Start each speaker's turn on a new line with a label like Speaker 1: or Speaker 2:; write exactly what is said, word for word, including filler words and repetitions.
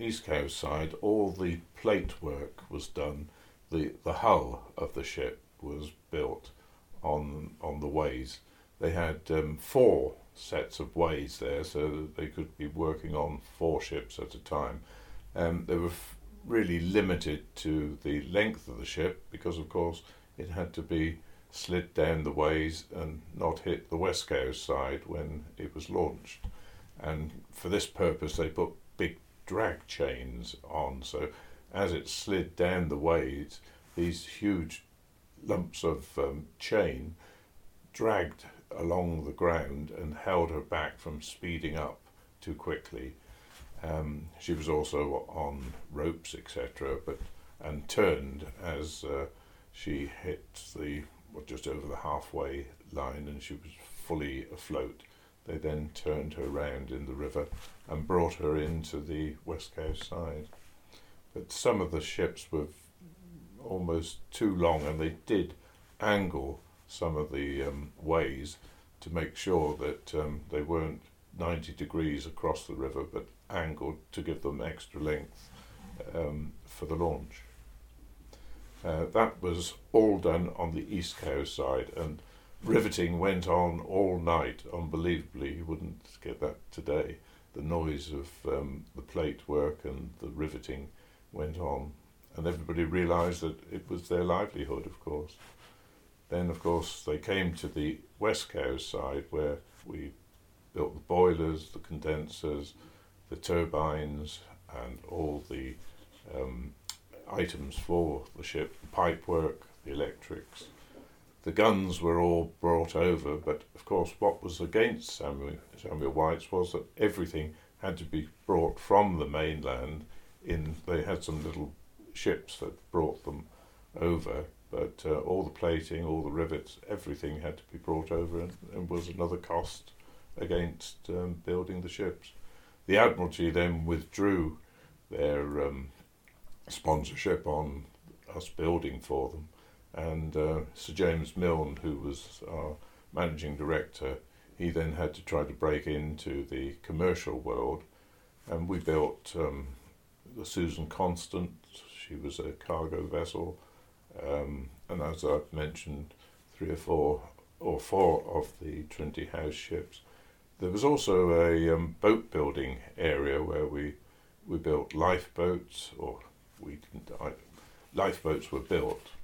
Speaker 1: East Coast side, all the plate work was done. The the hull of the ship was built on on the ways. They had um, four sets of ways there, so that they could be working on four ships at a time. Um, they were f- really limited to the length of the ship because, of course, it had to be slid down the ways and not hit the West Coast side when it was launched. And for this purpose, they put big drag chains on, so as it slid down the ways, these huge lumps of um, chain dragged along the ground and held her back from speeding up too quickly. Um, she was also on ropes, et cetera, but and turned as uh, she hit the well, just over the halfway line, and she was fully afloat. They then turned her round in the river and brought her into the West Coast side. But some of the ships were almost too long, and they did angle some of the um, ways to make sure that um, they weren't ninety degrees across the river, but angled to give them extra length um, for the launch. Uh, that was all done on the East Coast side, and riveting went on all night. Unbelievably, you wouldn't get that today. The noise of um, the plate work and the riveting went on, and everybody realised that it was their livelihood, of course. Then, of course, they came to the West Coast side, where we built the boilers, the condensers, the turbines, and all the um, items for the ship, the pipe work, the electrics. The guns were all brought over, but of course what was against Samuel, Samuel White's was that everything had to be brought from the mainland. In They had some little ships that brought them over, but uh, all the plating, all the rivets, everything had to be brought over, and, and was another cost against um, building the ships. The Admiralty then withdrew their um, sponsorship on us building for them, and uh, Sir James Milne, who was our managing director, he then had to try to break into the commercial world, and we built um, the Susan Constant. She was a cargo vessel, um, and as I've mentioned, three or four or four of the Trinity House ships. There was also a um, boat building area where we we built lifeboats, or we didn't. I, lifeboats were built,